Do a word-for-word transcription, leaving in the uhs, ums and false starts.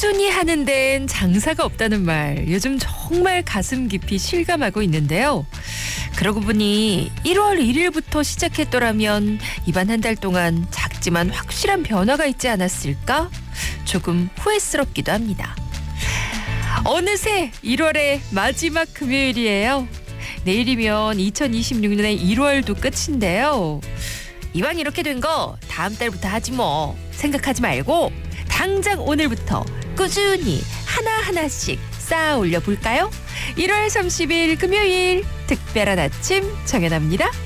꾸준히 하는 데엔 장사가 없다는 말 요즘 정말 가슴 깊이 실감하고 있는데요. 그러고 보니 일월 일일부터 시작했더라면 이번 한 달 동안 작지만 확실한 변화가 있지 않았을까? 조금 후회스럽기도 합니다. 어느새 일월의 마지막 금요일이에요. 내일이면 이천이십육 년의 일월도 끝인데요. 이왕 이렇게 된 거 다음 달부터 하지 뭐 생각하지 말고 당장 오늘부터 꾸준히 하나하나씩 쌓아 올려 볼까요? 일월 삼십일 금요일 특별한 아침 정연아입니다.